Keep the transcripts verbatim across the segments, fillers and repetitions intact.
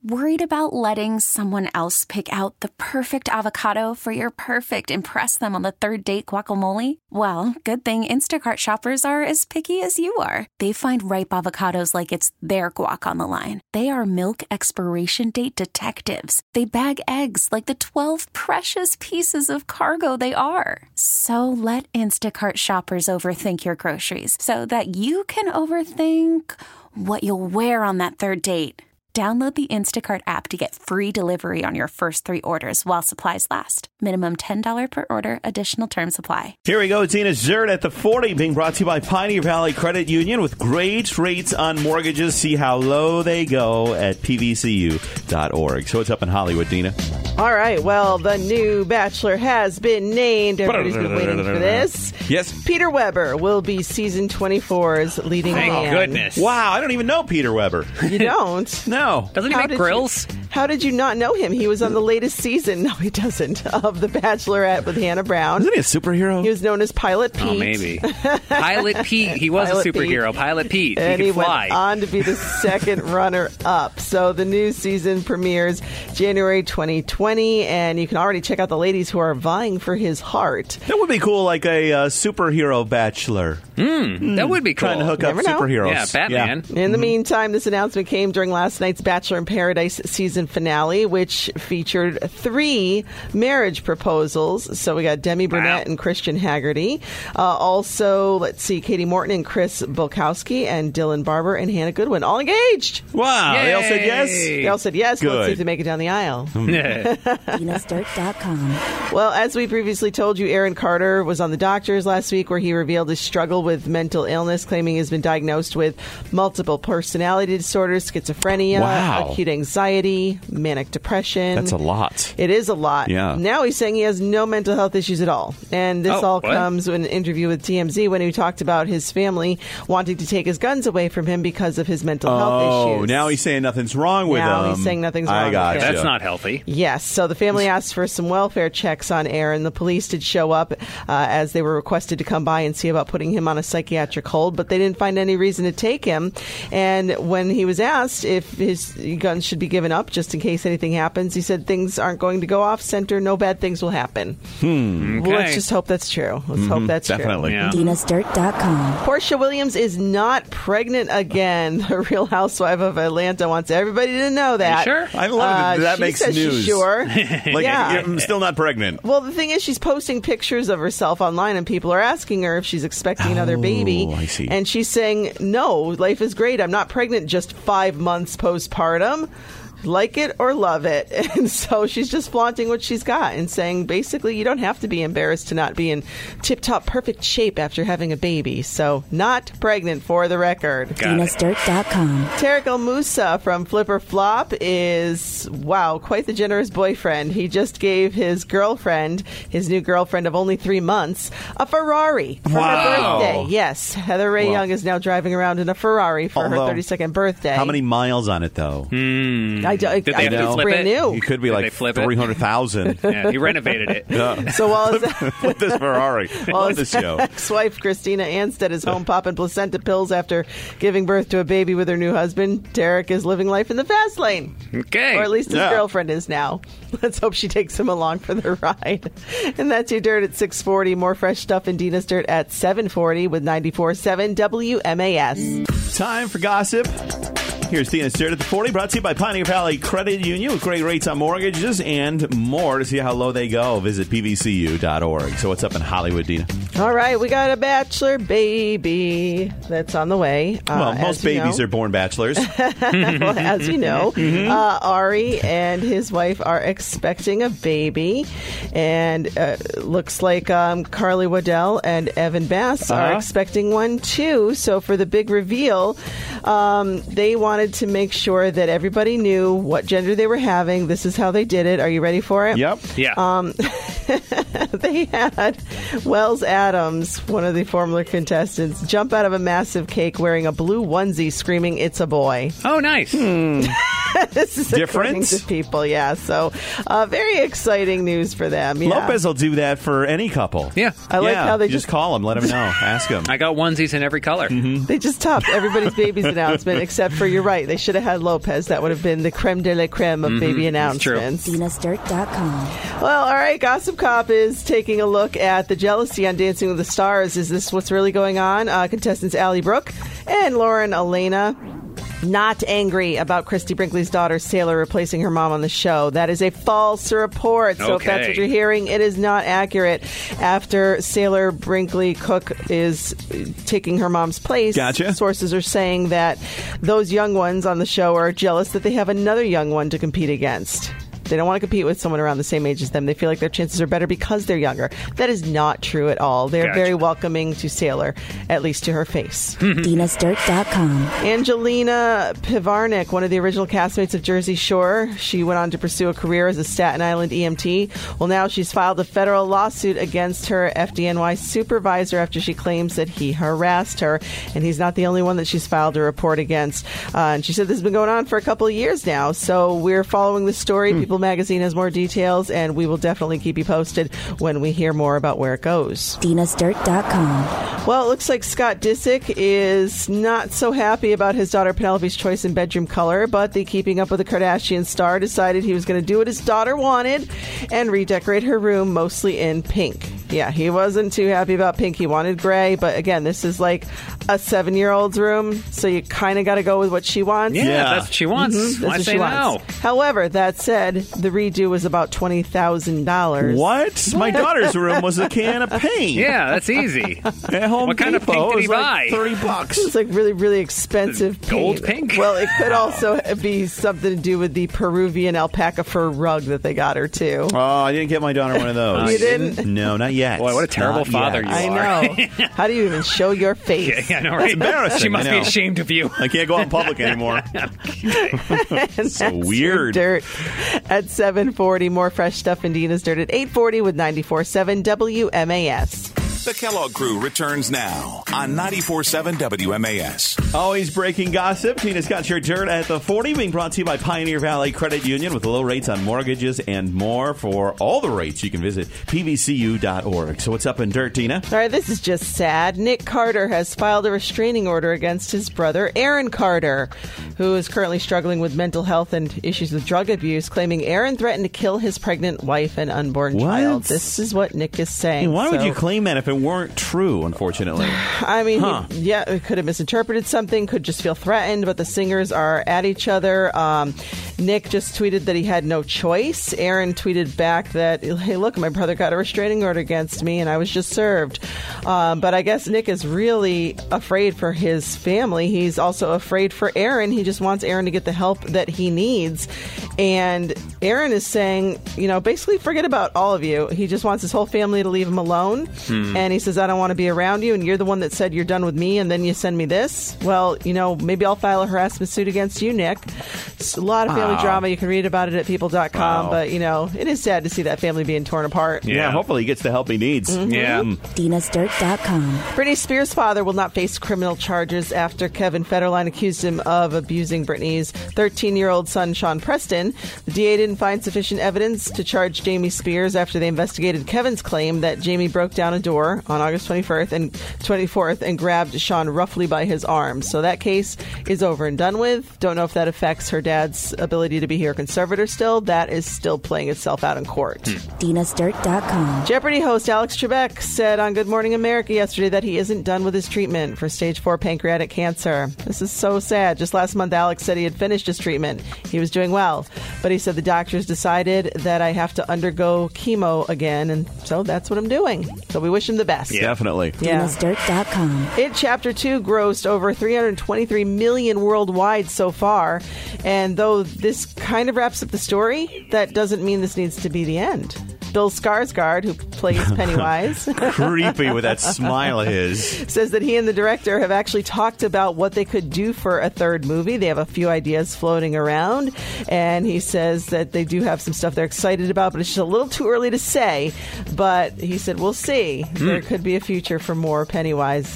Worried about letting someone else pick out the perfect avocado for your perfect impress them on the third date guacamole? Well, good thing Instacart shoppers are as picky as you are. They find ripe avocados like it's their guac on the line. They are milk expiration date detectives. They bag eggs like the twelve precious pieces of cargo they are. So let Instacart shoppers overthink your groceries so that you can overthink what you'll wear on that third date. Download the Instacart app to get free delivery on your first three orders while supplies last. Minimum ten dollars per order. Additional terms apply. Here we go. Tina Zert at the forty, being brought to you by Pioneer Valley Credit Union with great rates on mortgages. See how low they go at P V C U dot org. So what's up in Hollywood, Dina? All right. Well, the new Bachelor has been named. Everybody's been waiting for this. Yes. Peter Weber will be season twenty-four's leading Thank man. goodness. Wow, I don't even know Peter Weber. You don't? No. Doesn't he How make did grills? You, how did you not know him? He was on the latest season. No, he doesn't. Of The Bachelorette with Hannah Brown. Isn't he a superhero? He was known as Pilot Pete. Oh, maybe. Pilot Pete. He was Pilot a superhero. Pete. Pilot Pete. And he he could fly. went on to be the second runner-up. So the new season premieres January twenty twenty, and you can already check out the ladies who are vying for his heart. That would be cool, like a uh, superhero bachelor. Mm, mm, that would be cool. Trying to hook Never up know. superheroes. Yeah, Batman. Yeah. In the meantime, this announcement came during last night's Bachelor in Paradise season finale, which featured three marriage proposals. So we got Demi Burnett Wow. and Christian Haggerty. Uh, also, let's see, Katie Morton and Chris Bulkowski and Dylan Barber and Hannah Goodwin, all engaged. Wow, Yay. they all said yes? They all said yes. Let's Good. see if they make it down the aisle. Venus Dirt dot com. Well, as we previously told you, Aaron Carter was on The Doctors last week, where he revealed his struggle with mental illness, claiming he's been diagnosed with multiple personality disorders, schizophrenia, Wow. acute anxiety, manic depression. That's a lot. It is a lot. Yeah. Now he's saying he has no mental health issues at all. And this Oh, all what? comes in an interview with T M Z when he talked about his family wanting to take his guns away from him because of his mental health Oh, issues. now he's saying nothing's wrong with Now him. he's saying nothing's wrong I with got him. That's not healthy. Yes. So the family asked for some welfare checks on Aaron. The police did show up uh, as they were requested to come by and see about putting him on a psychiatric hold, but they didn't find any reason to take him. And when he was asked if his guns should be given up just in case anything happens, he said things aren't going to go off center. No bad things will happen. Hmm. Well, let's Okay. just hope that's true. Let's hope that's Definitely. true. Yeah. Venus Dirt dot com. Portia Williams is not pregnant again. The Real Housewife of Atlanta wants everybody to know that. sure? I love it. Uh, That she makes says news. She's sure. Like, Yeah. I'm still not pregnant. Well, the thing is, she's posting pictures of herself online, and people are asking her if she's expecting another baby. I see. And she's saying, no, life is great. I'm not pregnant just five months postpartum. Like it or love it. And so she's just flaunting what she's got and saying, basically, you don't have to be embarrassed to not be in tip-top perfect shape after having a baby. So not pregnant, for the record. Got Venus it. Dirt dot com. Tarek El Moussa from Flipper Flop is, wow, quite the generous boyfriend. He just gave his girlfriend, his new girlfriend of only three months, a Ferrari for Wow. her birthday. Yes, Heather Ray Well, Young is now driving around in a Ferrari for although, her thirty-second birthday. How many miles on it, though? I, do, I, Did they I think flip it's it? brand new. You could be Did they like flip it? three hundred thousand. Yeah, he renovated it. Yeah. So while his, With this Ferrari. while Love this his show. ex-wife Christina Anstead is home popping placenta pills after giving birth to a baby with her new husband, Tarek is living life in the fast lane. Okay. Or at least his Yeah. girlfriend is now. Let's hope she takes him along for the ride. And that's your Dirt at six forty. More fresh stuff in Dina's Dirt at seven forty with ninety-four point seven W M A S. Time for gossip. Here's Dina's Dirt at the forty, brought to you by Pioneer Valley Credit Union with great rates on mortgages and more. To see how low they go, visit P V C U dot org. So what's up in Hollywood, Dina? All right, we got a bachelor baby that's on the way. Uh, Well, as most you babies know. are born bachelors. Well, as you know, Mm-hmm. uh, Ari and his wife are expecting a baby, and uh, looks like um, Carly Waddell and Evan Bass are Uh-huh. expecting one too. So for the big reveal, um, they wanted to make sure that everybody knew what gender they were having. This is how they did it. Are you ready for it? Yep. Yeah. Um, they had Wells Adams, one of the former contestants, jump out of a massive cake wearing a blue onesie screaming, "It's a boy." oh, nice. This is Different? according to people, yeah. So, uh, very exciting news for them. Yeah. Lopez will do that for any couple. Yeah. I like yeah, how they you just just call him, let him know, ask him. I got onesies in every color. Mm-hmm. they just topped everybody's baby's announcement, except for you're right. They should have had Lopez. That would have been the creme de la creme of baby announcements. Dinas Dirt dot com. Well, all right. Gossip Cop is taking a look at the jealousy on Dancing with the Stars. Is this what's really going on? Uh, contestants Allie Brooke and Lauren Elena not angry about Christy Brinkley's daughter, Sailor, replacing her mom on the show. That is a false report. So if that's Okay. what you're hearing, it is not accurate. After Sailor Brinkley Cook is taking her mom's place, Gotcha. sources are saying that those young ones on the show are jealous that they have another young one to compete against. They don't want to compete with someone around the same age as them. They feel like their chances are better because they're younger. That is not true at all. They're Gotcha. very welcoming to Sailor, at least to her face. Dinas Dirt dot com. Angelina Pivarnik, one of the original castmates of Jersey Shore, she went on to pursue a career as a Staten Island E M T. Well, now she's filed a federal lawsuit against her F D N Y supervisor after she claims that he harassed her. And he's not the only one that she's filed a report against. Uh, and she said this has been going on for a couple of years now. So we're following the story. People Magazine has more details, and we will definitely keep you posted when we hear more about where it goes. Dinas Dirt dot com. Well, it looks like Scott Disick is not so happy about his daughter Penelope's choice in bedroom color, but the Keeping Up with the Kardashians star decided he was going to do what his daughter wanted and redecorate her room mostly in pink. Yeah, he wasn't too happy about pink. He wanted gray, but again, this is like a seven-year-old's room, so you kind of got to go with what she wants. Yeah, Yeah. that's what she wants. That's Why what say she no? wants. However, that said, the redo was about twenty thousand dollars. What? My daughter's room was a can of paint. Yeah, that's easy. At Home What kind of Depot, pink did it he was like buy? thirty bucks. It's like really, really expensive Gold paint. pink? Well, it could also be something to do with the Peruvian alpaca fur rug that they got her too. Oh, I didn't get my daughter one of those. You didn't? No, not yet. Boy, what a terrible Not father yet. you I are. know. How do you even show your face? Yeah, I know, right? embarrassing, She must I be know. ashamed of you. I can't go out in public anymore. And So that's your weird. Dirt at seven forty. More fresh stuff in Dina's Dirt at eight forty with ninety-four point seven W M A S. The Kellogg Crew returns now on ninety-four point seven W M A S. Always breaking gossip. Tina's got your dirt at the forty, being brought to you by Pioneer Valley Credit Union with low rates on mortgages and more. For all the rates, you can visit P V C U dot org. So what's up in dirt, Tina? All right, this is just sad. Nick Carter has filed a restraining order against his brother, Aaron Carter, who is currently struggling with mental health and issues with drug abuse, claiming Aaron threatened to kill his pregnant wife and unborn What? child. This is what Nick is saying. Why would So- you claim that if it weren't true, unfortunately? I mean, Huh. he- yeah, it could have misinterpreted something, could just feel threatened, but the singers are at each other. Um, Nick just tweeted that he had no choice. Aaron tweeted back that, hey, look, my brother got a restraining order against me and I was just served. Um, but I guess Nick is really afraid for his family. He's also afraid for Aaron. He just wants Aaron to get the help that he needs. And Aaron is saying, you know, basically forget about all of you. He just wants his whole family to leave him alone. Hmm. And he says, I don't want to be around you. And you're the one that said you're done with me. And then you send me this. Well, you know, maybe I'll file a harassment suit against you, Nick. It's a lot of family Wow. drama. You can read about it at people dot com. Wow. But, you know, it is sad to see that family being torn apart. Yeah, Yeah. hopefully he gets the help he needs. Yeah. Dinas Dirt dot com. Britney Spears' father will not face criminal charges after Kevin Federline accused him of abusing Britney's thirteen-year-old son, Sean Preston. The D A didn't find sufficient evidence to charge Jamie Spears after they investigated Kevin's claim that Jamie broke down a door on August twenty-fourth and twenty-fourth and grabbed Sean roughly by his arms. So that case is over and done with. Don't know if that affects her dad's ability to be here conservator still. That is still playing itself out in court. Dinas Dirt dot com. Jeopardy host Alex Trebek said on Good Morning America yesterday that he isn't done with his treatment for stage four pancreatic cancer. This is so sad. Just last month, Alex said he had finished his treatment. He was doing well. But he said the doctors decided that I have to undergo chemo again, and so that's what I'm doing. So we wish him the best. Definitely. Yeah. Dinas Dirt dot com. It Chapter two grossed over three hundred twenty-three million dollars worldwide so far. And though this kind of wraps up the story, that doesn't mean this needs to be the end. Bill Skarsgård, who plays Pennywise, Creepy with that smile of his. says that he and the director have actually talked about what they could do for a third movie. They have a few ideas floating around, and he says that they do have some stuff they're excited about, but it's just a little too early to say. But he said, we'll see. There could be a future for more Pennywise.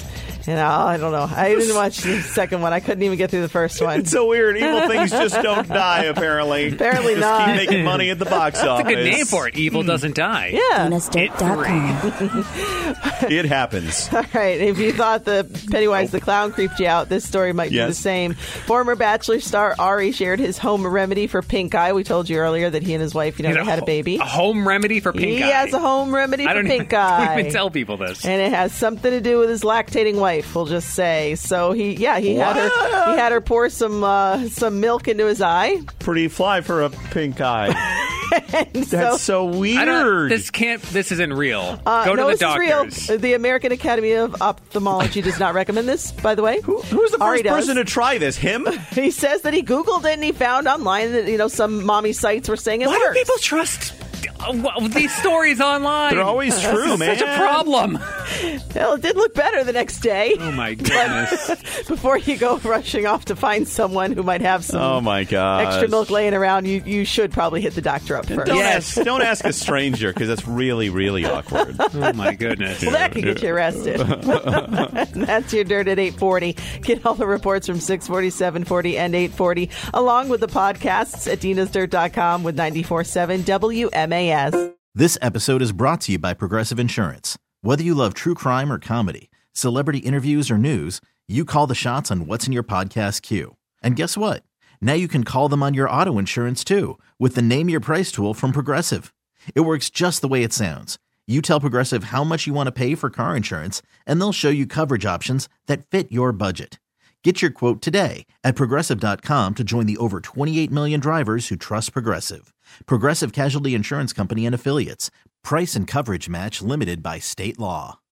You know, I don't know. I didn't watch the second one. I couldn't even get through the first one. It's so weird. Evil things just don't die, apparently. Apparently just not. keep making money at the box office. That's a good name for it. Evil doesn't die. Yeah. Dina's Dirt dot com. It happens. All right. If you thought the Pennywise the Clown creeped you out, this story might Yes. be the same. Former Bachelor star Ari shared his home remedy for pink eye. We told you earlier that he and his wife, you know, He's they had a baby. A home remedy for pink he eye. has a home remedy I for don't pink even, eye. I don't even tell people this. And it has something to do with his lactating wife, we'll just say. So he, yeah, he had her, he had her pour some uh, some milk into his eye. Pretty fly for a pink eye. That's so, so weird. I don't, this can't. This isn't real. uh, Go to no, the this doctors. is real. The American Academy of Ophthalmology does not recommend this, by the way. Who, who's the Ari first does. person to try this? Him? He says that he Googled it and he found online that, you know, some mommy sites were saying it Why works. do people trust uh, well, these stories online? They're always true, This man. is such a problem. Well, it did look better the next day. Oh my goodness. Before you go rushing off to find someone who might have some Oh my god! extra milk laying around, you, you should probably hit the doctor up first. Don't Yes. ask. Don't ask a stranger because that's really, really awkward. Oh my goodness. Well, that could get you arrested. And that's your Dirt at eight forty. Get all the reports from six forty, seven forty, and eight forty, along with the podcasts at dinas dirt dot com with ninety-four point seven W M A S. This episode is brought to you by Progressive Insurance. Whether you love true crime or comedy, celebrity interviews or news, you call the shots on what's in your podcast queue. And guess what? Now you can call them on your auto insurance too with the Name Your Price tool from Progressive. It works just the way it sounds. You tell Progressive how much you want to pay for car insurance, and they'll show you coverage options that fit your budget. Get your quote today at Progressive dot com to join the over twenty-eight million drivers who trust Progressive. Progressive Casualty Insurance Company and Affiliates. Price and coverage match limited by state law.